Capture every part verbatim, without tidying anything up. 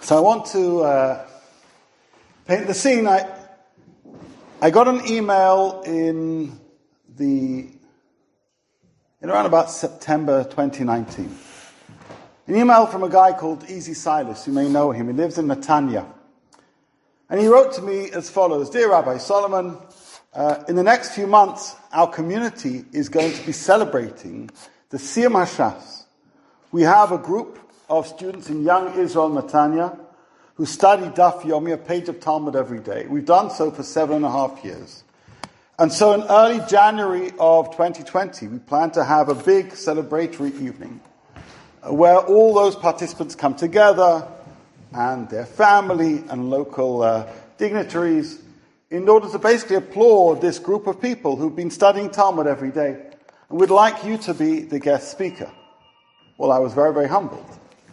So I want to uh, paint the scene. I I got an email in the in around about September twenty nineteen. An email from a guy called Easy Silas. You may know him. He lives in Netanya. And he wrote to me as follows: Dear Rabbi Solomon, uh, in the next few months, our community is going to be celebrating the Siyum HaShas. We have a group of students in Young Israel Netanya who study Daf Yomi, a page of Talmud every day. We've done so for seven and a half years. And so in early January of twenty twenty, we plan to have a big celebratory evening where all those participants come together and their family and local uh, dignitaries in order to basically applaud this group of people who've been studying Talmud every day and would like you to be the guest speaker. Well, I was very, very humbled.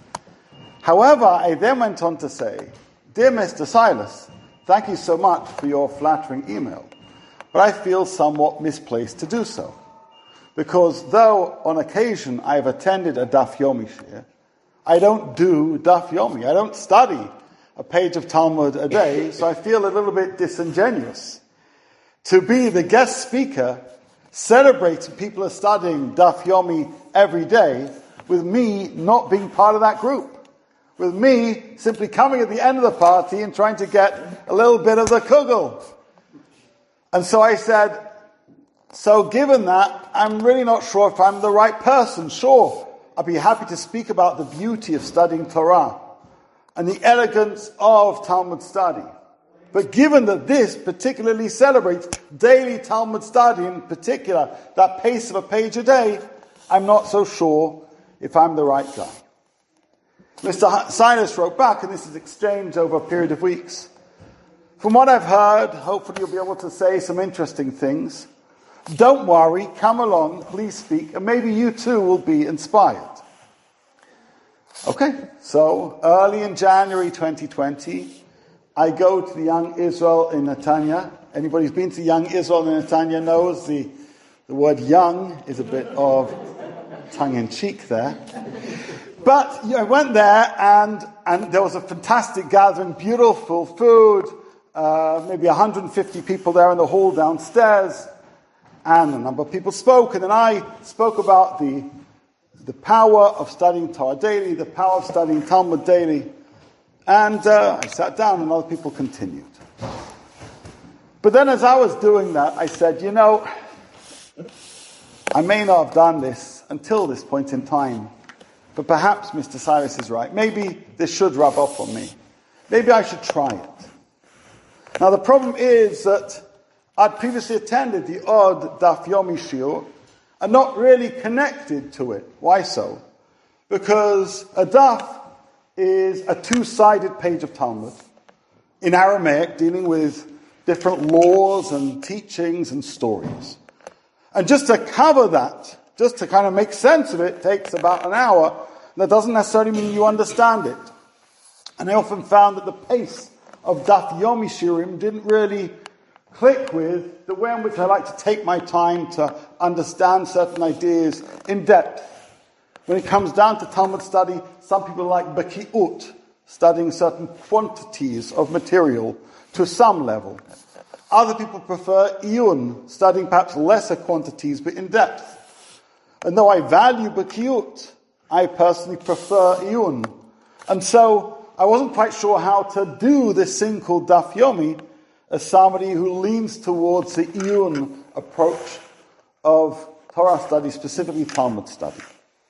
However, I then went on to say, Dear Mister Silas, thank you so much for your flattering email, but I feel somewhat misplaced to do so. Because though on occasion I have attended a Daf Yomi shir, I don't do Daf Yomi. I don't study a page of Talmud a day, so I feel a little bit disingenuous to be the guest speaker celebrating people are studying Daf Yomi every day with me not being part of that group. With me simply coming at the end of the party and trying to get a little bit of the kugel. And so I said, so given that, I'm really not sure if I'm the right person. Sure, I'd be happy to speak about the beauty of studying Torah and the elegance of Talmud study. But given that this particularly celebrates daily Talmud study, in particular, that pace of a page a day, I'm not so sure if I'm the right guy. Mister Silas wrote back, and this is exchanged over a period of weeks. From what I've heard, hopefully you'll be able to say some interesting things. Don't worry, come along, please speak, and maybe you too will be inspired. Okay, so early in January twenty twenty, I go to the Young Israel in Netanya. Anybody who's been to Young Israel in Netanya knows the, the word young is a bit of tongue-in-cheek there. But I went there, and, and there was a fantastic gathering, beautiful food, uh, maybe one hundred fifty people there in the hall downstairs, and a number of people spoke, and then I spoke about the, the power of studying Torah daily, the power of studying Talmud daily, and uh, I sat down, and other people continued. But then as I was doing that, I said, you know, I may not have done this until this point in time, but perhaps Mister Silas is right. Maybe this should rub off on me. Maybe I should try it. Now the problem is that I'd previously attended the odd Daf Yomi shiur and not really connected to it. Why so? Because a daf is a two-sided page of Talmud in Aramaic dealing with different laws and teachings and stories. And just to cover that, just to kind of make sense of it, takes about an hour. That doesn't necessarily mean you understand it. And I often found that the pace of Daf Yomi shiurim didn't really click with the way in which I like to take my time to understand certain ideas in depth. When it comes down to Talmud study, some people like baki'ut, studying certain quantities of material to some level. Other people prefer iyun, studying perhaps lesser quantities but in depth. And though I value baki'ut, I personally prefer iyun. And so I wasn't quite sure how to do this thing called Daf Yomi as somebody who leans towards the iyun approach of Torah study, specifically Talmud study.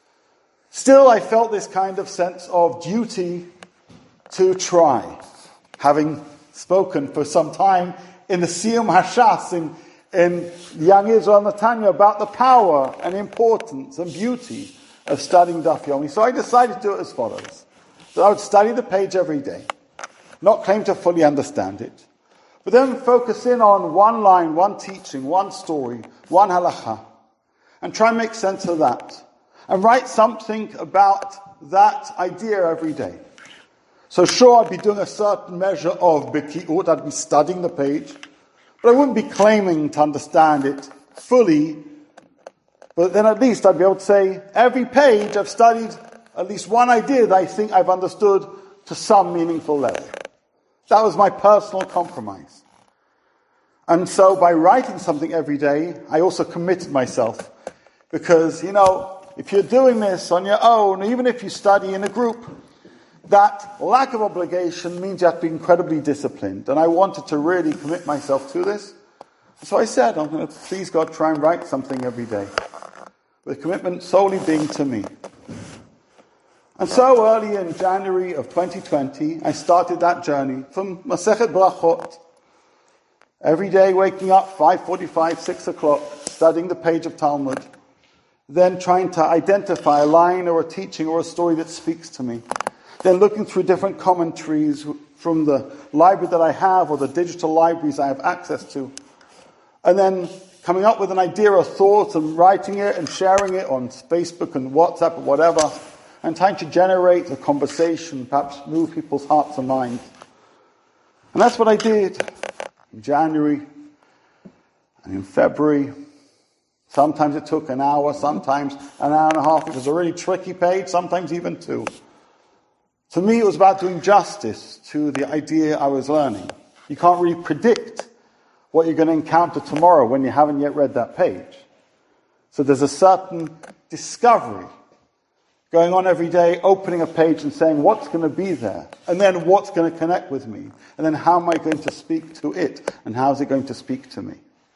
Still, I felt this kind of sense of duty to try, having spoken for some time in the Siyum HaShas, in, in Young Israel Netanya, about the power and importance and beauty of studying Daf Yomi. So I decided to do it as follows. That I would study the page every day, not claim to fully understand it, but then focus in on one line, one teaching, one story, one halacha, and try and make sense of that. And write something about that idea every day. So sure, I'd be doing a certain measure of baki'ut, I'd be studying the page, but I wouldn't be claiming to understand it fully. But then at least I'd be able to say, every page I've studied at least one idea that I think I've understood to some meaningful level. That was my personal compromise. And so by writing something every day, I also committed myself. Because, you know, if you're doing this on your own, even if you study in a group, that lack of obligation means you have to be incredibly disciplined. And I wanted to really commit myself to this. So I said, I'm going to, please God, try and write something every day. With commitment solely being to me. And so early in January of twenty twenty, I started that journey from Masechet Brachot. Every day waking up five forty-five, six o'clock, studying the page of Talmud. Then trying to identify a line or a teaching or a story that speaks to me. Then looking through different commentaries from the library that I have or the digital libraries I have access to. And then coming up with an idea or thought and writing it and sharing it on Facebook and WhatsApp or whatever. And trying to generate a conversation, perhaps move people's hearts and minds. And that's what I did in January and in February. Sometimes it took an hour, sometimes an hour and a half. It was a really tricky page, sometimes even two. To me, it was about doing justice to the idea I was learning. You can't really predict what you're going to encounter tomorrow when you haven't yet read that page. So there's a certain discovery going on every day, opening a page and saying, what's going to be there? And then what's going to connect with me? And then how am I going to speak to it? And how is it going to speak to me?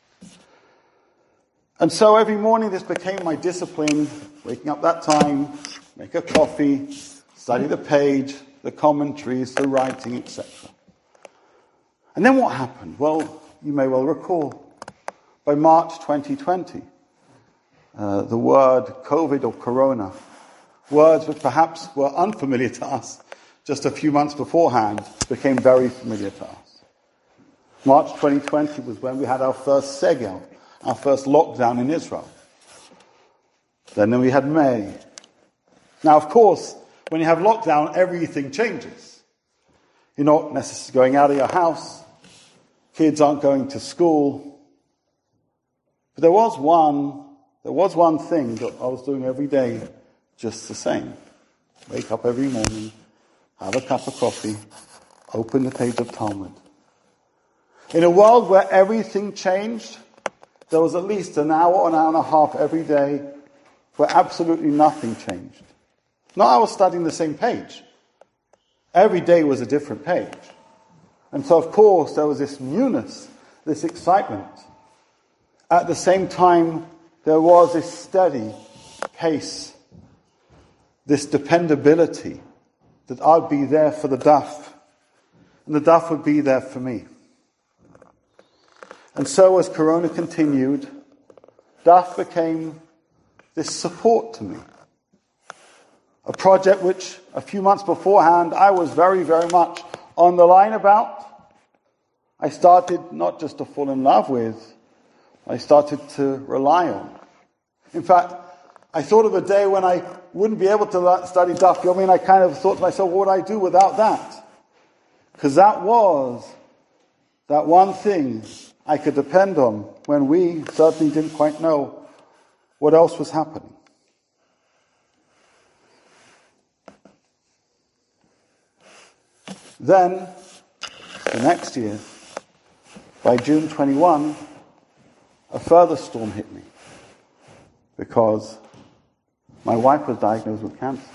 And so every morning this became my discipline, waking up that time, make a coffee, study the page, the commentaries, the writing, et cetera. And then what happened? Well, you may well recall, by March twenty twenty, uh, the word COVID or corona, words which perhaps were unfamiliar to us just a few months beforehand, became very familiar to us. March twenty twenty was when we had our first segel, our first lockdown in Israel. Then we had May. Now, of course, when you have lockdown, everything changes. You're not necessarily going out of your house. Kids aren't going to school. But there was one, there was one thing that I was doing every day just the same. Wake up every morning, have a cup of coffee, open the page of Talmud. In a world where everything changed, there was at least an hour or an hour and a half every day where absolutely nothing changed. Not I was studying the same page. Every day was a different page. And so, of course, there was this newness, this excitement. At the same time, there was this steady pace, this dependability that I'd be there for the daf, and the daf would be there for me. And so as Corona continued, daf became this support to me. A project which a few months beforehand I was very, very much on the line about. I started not just to fall in love with, I started to rely on. In fact, I thought of a day when I wouldn't be able to study daf yomi, and I kind of thought to myself, what would I do without that? Because that was that one thing I could depend on when we certainly didn't quite know what else was happening. Then, the next year, by June twenty-first, a further storm hit me because my wife was diagnosed with cancer.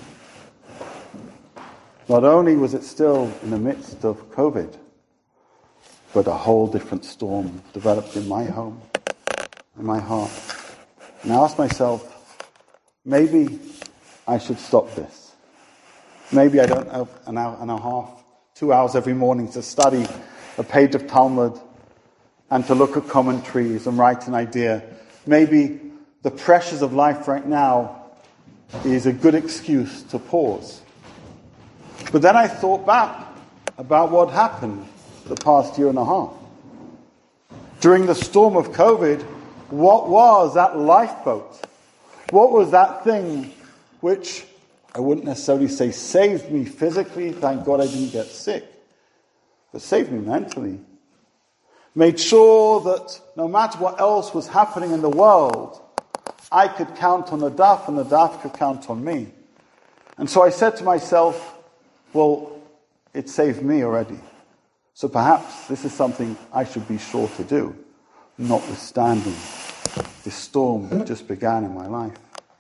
Not only was it still in the midst of COVID, but a whole different storm developed in my home, in my heart. And I asked myself, maybe I should stop this. Maybe I don't have an hour and a half, two hours every morning to study a page of Talmud and to look at commentaries and write an idea. Maybe the pressures of life right now is a good excuse to pause. But then I thought back about what happened the past year and a half. During the storm of COVID, what was that lifeboat? What was that thing which, I wouldn't necessarily say saved me physically, thank God I didn't get sick, but saved me mentally. Made sure that no matter what else was happening in the world, I could count on the daf and the daf could count on me. And so I said to myself, well, it saved me already. So perhaps this is something I should be sure to do, notwithstanding this storm that just began in my life.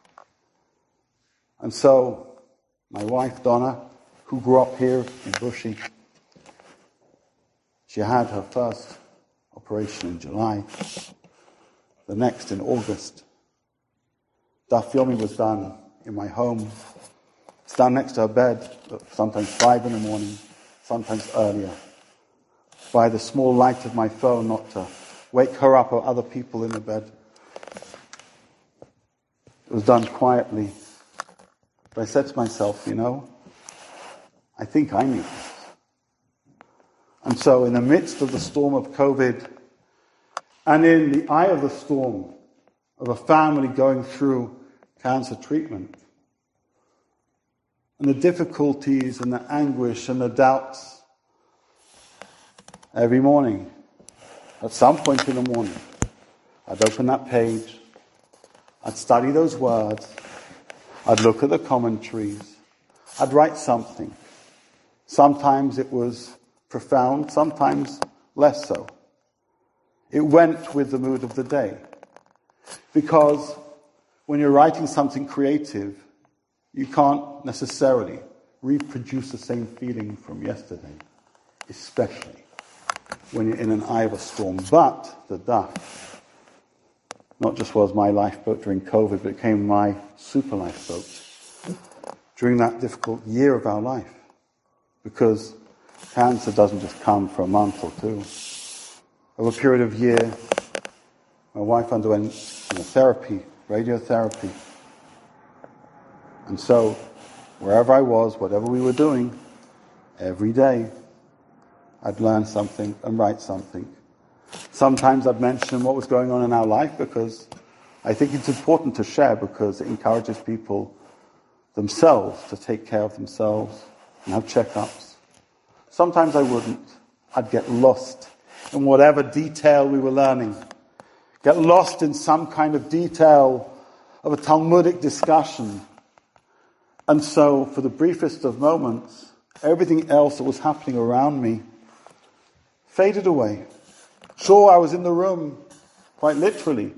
And so, my wife Donna, who grew up here in Bushey, she had her first operation in July, the next in August. Daf Yomi was done in my home. It's done next to her bed, sometimes five in the morning, sometimes earlier, by the small light of my phone, not to wake her up or other people in the bed. It was done quietly. But I said to myself, you know, I think I need this. And so in the midst of the storm of COVID, and in the eye of the storm of a family going through cancer treatment, and the difficulties and the anguish and the doubts, every morning, at some point in the morning, I'd open that page, I'd study those words, I'd look at the commentaries, I'd write something. Sometimes it was profound, sometimes less so. It went with the mood of the day. Because when you're writing something creative, you can't necessarily reproduce the same feeling from yesterday, especially when you're in an eye of a storm. But the Daf not just was my lifeboat during COVID, but became my super lifeboat during that difficult year of our life. Because cancer doesn't just come for a month or two. Over a period of year, my wife underwent chemotherapy, radiotherapy. And so, wherever I was, whatever we were doing, every day, I'd learn something and write something. Sometimes I'd mention what was going on in our life because I think it's important to share because it encourages people themselves to take care of themselves and have checkups. Sometimes I wouldn't. I'd get lost in whatever detail we were learning. Get lost in some kind of detail of a Talmudic discussion. And so, for the briefest of moments, everything else that was happening around me faded away. Sure, I was in the room, quite literally.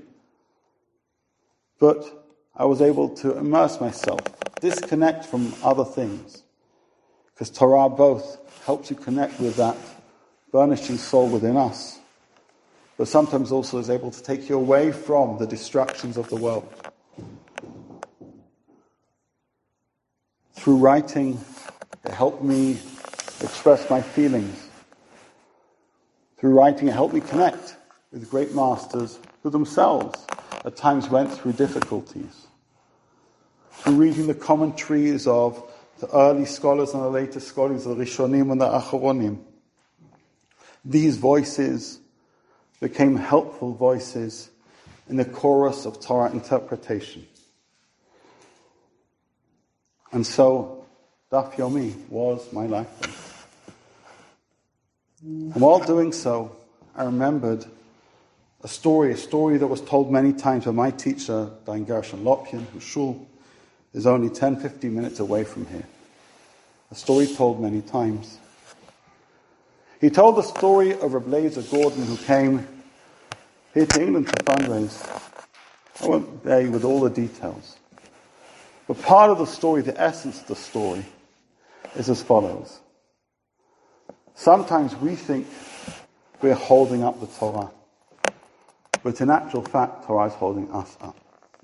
But I was able to immerse myself, disconnect from other things. Because Torah both helps you connect with that burnishing soul within us, but sometimes also is able to take you away from the distractions of the world. Through writing, it helped me express my feelings. Through writing, it helped me connect with great masters who themselves at times went through difficulties. Through reading the commentaries of the early scholars and the later scholars, the Rishonim and the Acharonim, these voices became helpful voices in the chorus of Torah interpretation. And so, Daf Yomi was my lifeboat. And while doing so, I remembered a story, a story that was told many times by my teacher, Dain Gershon Lopien, whose shul is only ten, fifteen minutes away from here. A story told many times. He told the story of Reb Eliezer Gordon, who came here to England to fundraise. I won't bore you with all the details. But part of the story, the essence of the story, is as follows. Sometimes we think we're holding up the Torah, but in actual fact, Torah is holding us up.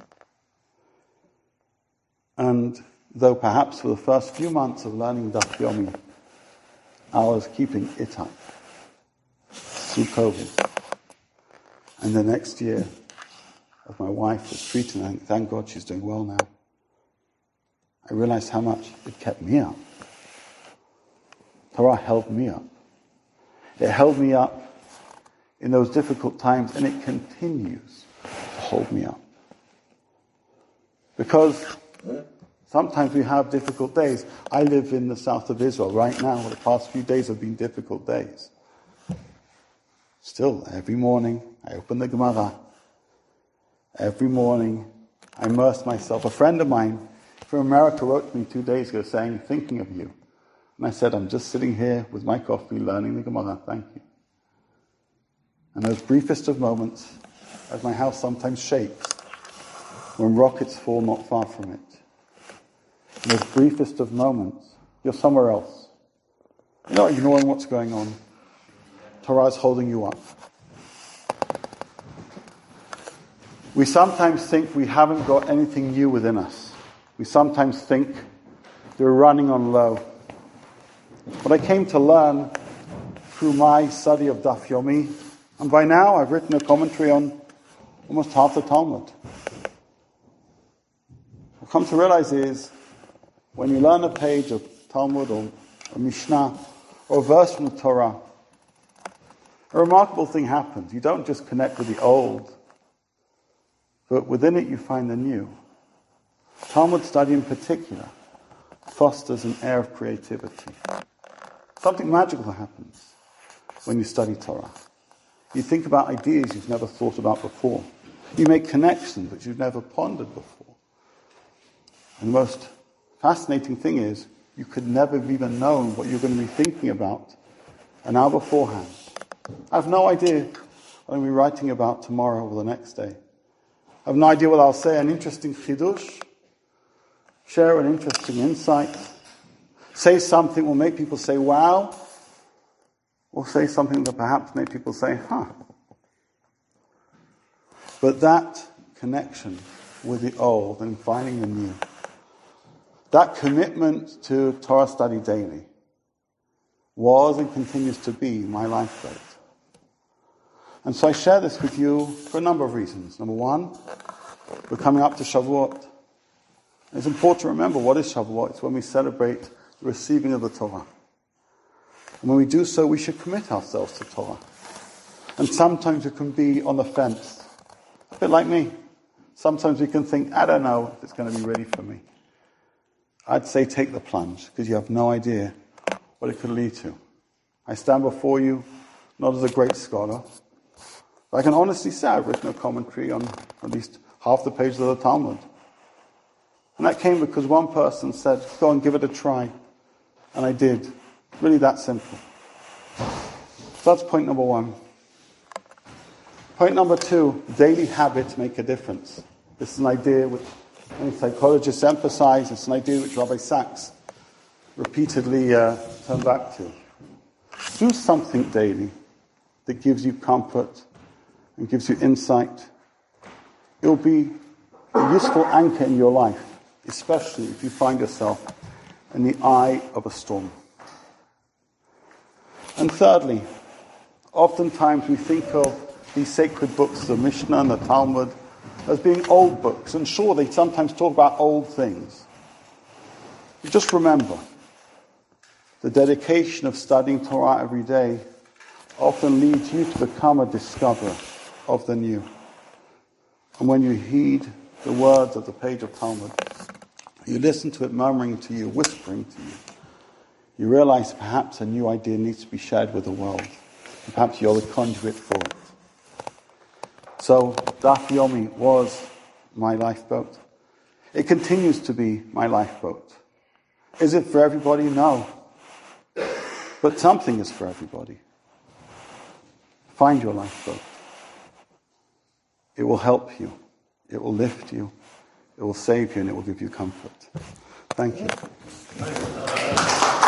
And though perhaps for the first few months of learning Daf Yomi, I was keeping it up through COVID. And the next year, as my wife was treated, and thank God she's doing well now, I realized how much it kept me up. Torah held me up. It held me up in those difficult times, and it continues to hold me up. Because sometimes we have difficult days. I live in the south of Israel right now. The past few days have been difficult days. Still, every morning, I open the Gemara. Every morning, I immerse myself. A friend of mine from America wrote to me two days ago saying, thinking of you. And I said, I'm just sitting here with my coffee learning the Gemara, thank you. And those briefest of moments, as my house sometimes shakes, when rockets fall not far from it, in those briefest of moments, you're somewhere else. You're not ignoring what's going on. Torah is holding you up. We sometimes think we haven't got anything new within us. We sometimes think we're running on low. What I came to learn through my study of Daf Yomi, and by now I've written a commentary on almost half the Talmud. What I've come to realize is, when you learn a page of Talmud or a Mishnah or a verse from the Torah, a remarkable thing happens. You don't just connect with the old, but within it you find the new. Talmud study in particular fosters an air of creativity. Something magical happens when you study Torah. You think about ideas you've never thought about before. You make connections that you've never pondered before. And the most fascinating thing is, you could never have even known what you're going to be thinking about an hour beforehand. I have no idea what I'll be writing about tomorrow or the next day. I have no idea what I'll say, an interesting chidush, share an interesting insight, say something will make people say, wow, or say something that perhaps make people say, huh. But that connection with the old and finding the new, that commitment to Torah study daily was and continues to be my lifeboat. And so I share this with you for a number of reasons. Number one, we're coming up to Shavuot. It's important to remember, what is Shavuot? It's when we celebrate the receiving of the Torah. And when we do so, we should commit ourselves to Torah. And sometimes we can be on the fence. A bit like me. Sometimes we can think, I don't know if it's going to be ready for me. I'd say take the plunge, because you have no idea what it could lead to. I stand before you, not as a great scholar, but I can honestly say I've written a commentary on at least half the pages of the Talmud. And that came because one person said, go and give it a try. And I did. Really that simple. So that's point number one. Point number two, daily habits make a difference. This is an idea which many psychologists emphasize. It's an idea which Rabbi Sachs repeatedly uh, turned back to. Do something daily that gives you comfort and gives you insight. It will be a useful anchor in your life, especially if you find yourself in the eye of a storm. And thirdly, oftentimes we think of these sacred books, the Mishnah and the Talmud, as being old books. And sure, they sometimes talk about old things. But just remember, the dedication of studying Torah every day often leads you to become a discoverer of the new. And when you heed the words of the page of Talmud, you listen to it murmuring to you, whispering to you, you realize perhaps a new idea needs to be shared with the world. And perhaps you're the conduit for it. So, Daf Yomi was my lifeboat. It continues to be my lifeboat. Is it for everybody? No. But something is for everybody. Find your lifeboat. It will help you. It will lift you. It will save you, and it will give you comfort. Thank you.